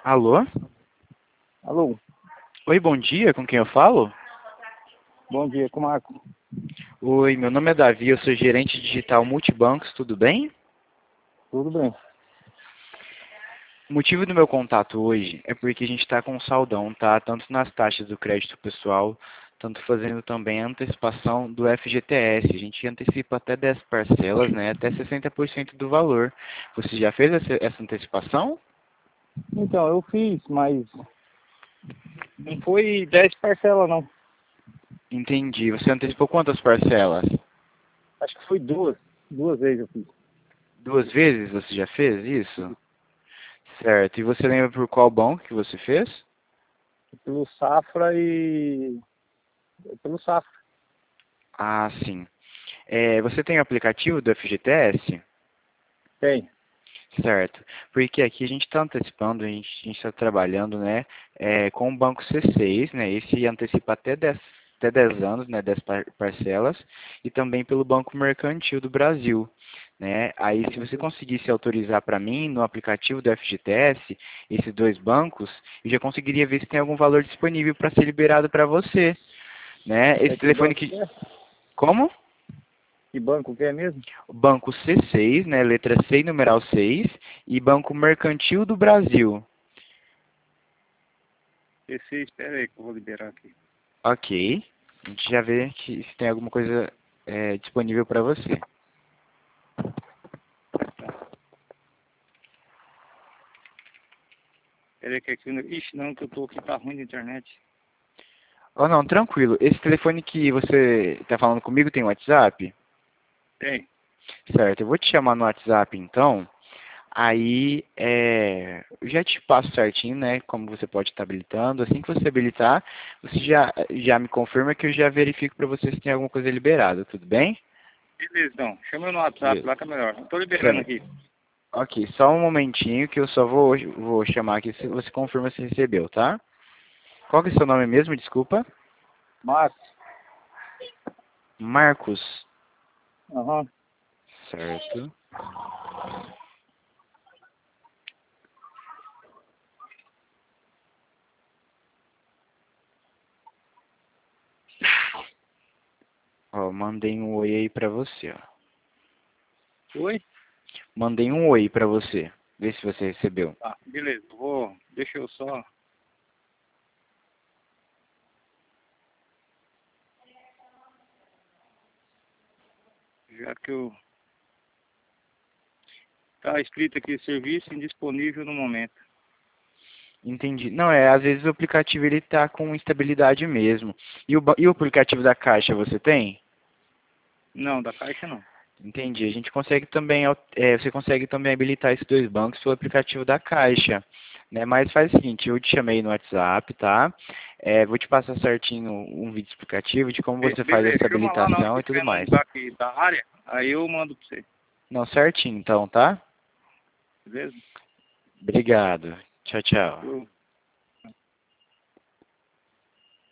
Alô? Alô, Oi, bom dia, com quem eu falo? bom dia, com o Marco. Oi, meu nome é Davi, eu sou gerente digital Multibancos, tudo bem? Tudo bem? O motivo do meu contato hoje é porque a gente está com um saldão, tá? Tanto nas taxas do crédito pessoal, tanto fazendo também a antecipação do FGTS. A gente antecipa até 10 parcelas, né? Até 60% do valor. Você já fez essa antecipação? Então, eu fiz, mas não foi 10 parcelas, não. Entendi. Você antecipou quantas parcelas? Acho que foi duas vezes eu fiz. 2 vezes você já fez isso? Certo. E você lembra por qual banco que você fez? Pelo Safra e... Pelo Safra. Ah, sim. Você tem o aplicativo do FGTS? Tem. Certo. Porque aqui a gente está antecipando, a gente está trabalhando, né, com o banco C6, né, esse antecipa até 10 anos, né, 10 parcelas, e também pelo Banco Mercantil do Brasil, né. Aí, se você conseguisse autorizar para mim, no aplicativo do FGTS, esses dois bancos, eu já conseguiria ver se tem algum valor disponível para ser liberado para você, né. Esse É que telefone banco que... que é? Como? Que banco que é mesmo? Banco C6, né, letra C, numeral 6, e Banco Mercantil do Brasil. PC, espera aí que eu vou liberar aqui. Ok. A gente já vê que se tem alguma coisa disponível para você. Espera aí que aqui... Ixi, não, que eu tô aqui, tá ruim de internet. Oh, não, tranquilo. Esse telefone que você está falando comigo tem WhatsApp? Tem. Certo, eu vou te chamar no WhatsApp então. Aí, eu já te passo certinho, né, como você pode estar habilitando. Assim que você habilitar, você já me confirma que eu já verifico para você se tem alguma coisa liberada, tudo bem? Beleza, então. Chama eu no WhatsApp lá que é melhor. Eu tô liberando Certo. aqui. Ok, só um momentinho que eu só vou chamar aqui se você confirma se recebeu, tá? Qual que é o seu nome mesmo, desculpa? Marcos. Marcos. Aham. Certo. Ó, mandei um oi aí pra você, ó. Oi? Mandei um oi pra você. Vê se você recebeu. Tá, beleza. Deixa eu só... Já que eu... Tá escrito aqui, serviço indisponível no momento. Entendi. Não, às vezes o aplicativo ele tá com instabilidade mesmo. E o aplicativo da Caixa você tem? Não, da Caixa não. Entendi. A gente consegue também, você consegue também habilitar esses dois bancos pelo aplicativo da Caixa, né? Mas faz o seguinte, eu te chamei no WhatsApp, tá? Vou te passar certinho um vídeo explicativo de como você faz Beleza, essa chama lá na hora que habilitação eu e tudo estiver no mais. lugar aqui da área, aí eu mando pra você. Não, certinho então, tá? Beleza? Obrigado. Tchau, tchau. Eu